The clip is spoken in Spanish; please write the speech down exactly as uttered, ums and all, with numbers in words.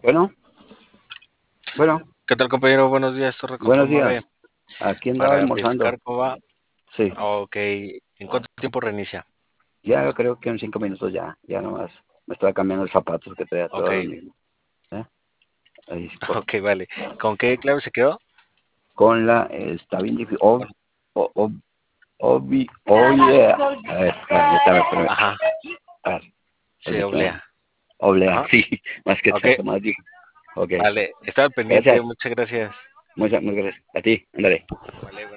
Bueno, bueno, ¿Qué tal, compañero? Buenos días, Torre buenos Conforma B. días. Aquí andaba Para almorzando. verificar cómo va. Sí, Ok. ¿En cuánto tiempo reinicia? ya creo que en cinco minutos ya, ya nomás. Me estaba cambiando los zapatos que traía Ok. todo lo mismo. ¿Eh? Ahí, por- Ok, vale. ¿Con qué clave se quedó? con la, eh, está bien difícil. Oh, Con- oh, oh, oh, bi- oh, yeah. A ver, espérame, espérame, Ajá. A ver, Sí, permíteme. oblea. Oblea, Ajá. sí, más que Ok. todo, más difícil. Ok, Vale. Estaba pendiente. gracias. Muchas gracias. Muchas, muchas gracias. A ti, ándale. Vale.